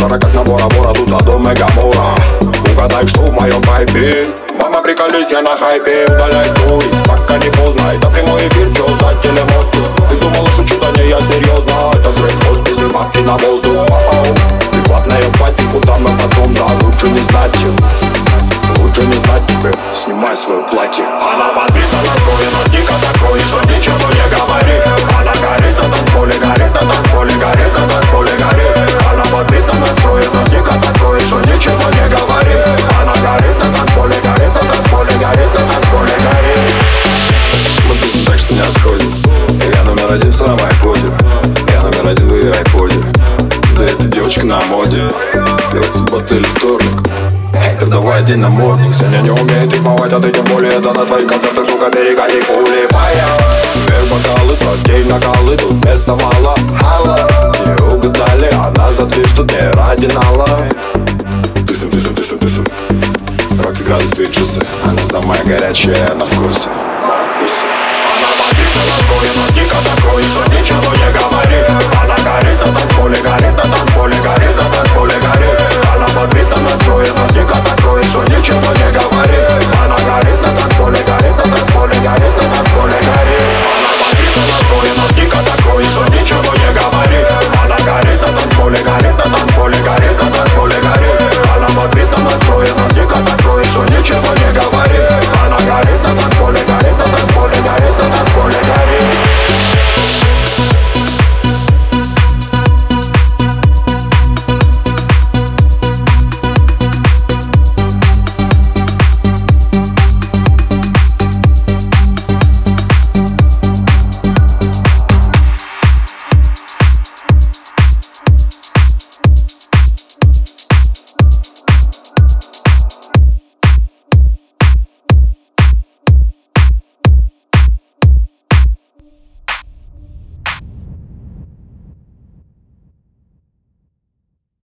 Жара как на Бора-Бора, тут Содом и Гоморра. Угадай, что в моем вайбе. Мама, приколись, я на хайпе. Удаляй сторис, пока не поздно. Это прямой эфир, чё за телемосту? Ты думала, шучу, да не, я серьезно. Это взрыв в хосписе, бабки на воздух. Ты платная пати, куда мы потом? Да лучше не знать, лучше не знать тебе. Снимай свое платье. Она подбита, настроена, дико такое, что ничего не говори. Она горит на танцполе, горит на танцполе, горит на танцполе, горит. Она подбита, настроена, дико такое, что ничего не говори. Она горит на танцполе, горит на танцполе, горит на танцполе, горит. Мы пишем так, что не отходим. Я номер один в твоем айподе. Я номер один в ее айподе. Да эта девочка на моде. Лет суббота или вторник. Хейтер, давай день на модник. Сегодня не умеет рифмовать, а ты тем более. Да на твои концерты, сука, перегони пули. Вверх бокалы, страстей накалы. Тут места мало, хала. Не угадали, она за дверь, что не ради нала. Тусим, тусим, тусим, тусим. Рокси, градусы и джусы. Она самая горячая, она в курсе. Она подбита, настроена, дико такое, что ничего не говори. Она горит на танцполе, горит на танцполе, горит на танцполе, горит. Она подбита, настроена, дико такое, что ничего не говори.